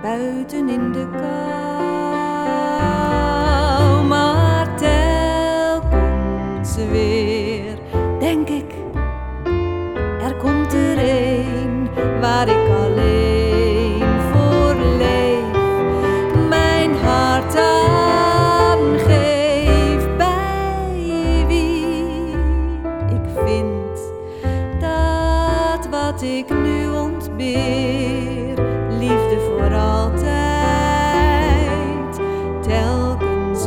buiten in de kou. Maar telkens weer denk ik, er komt er een waar ik alleen voor leef, mijn hart aan geef, bij wie ik vind dat wat ik nu ontbeer, liefde voor altijd, telkens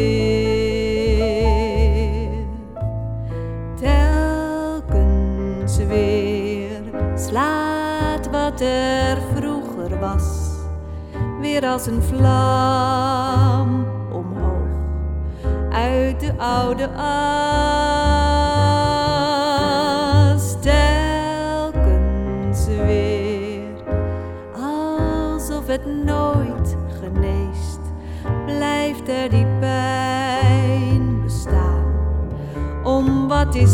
weer, telkens weer slaat wat er vroeger was weer als een vlam omhoog uit de oude as, telkens weer alsof het nooit geneest, blijft er die pijn bestaan om wat is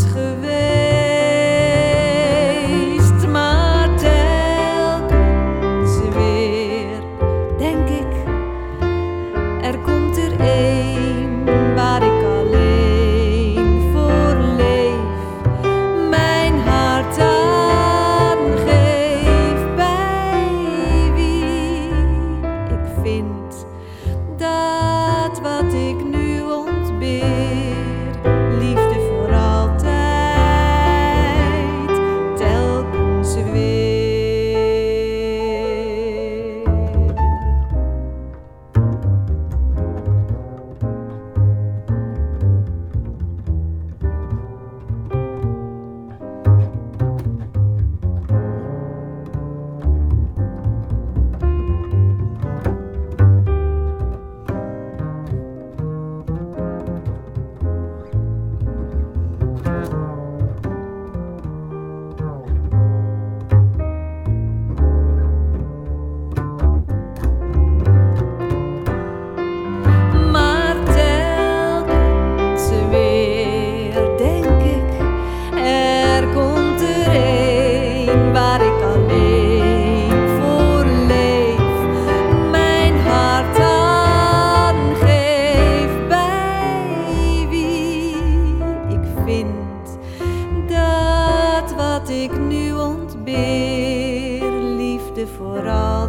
geweest. Maar telkens weer denk ik, er komt er een waar ik alleen voor leef, mijn hart aan geef, bij wie ik vind dat wat ik nu ontbeer, liefde voor altijd, telkens weer. Dat wat ik nu ontbeer, liefde voor altijd.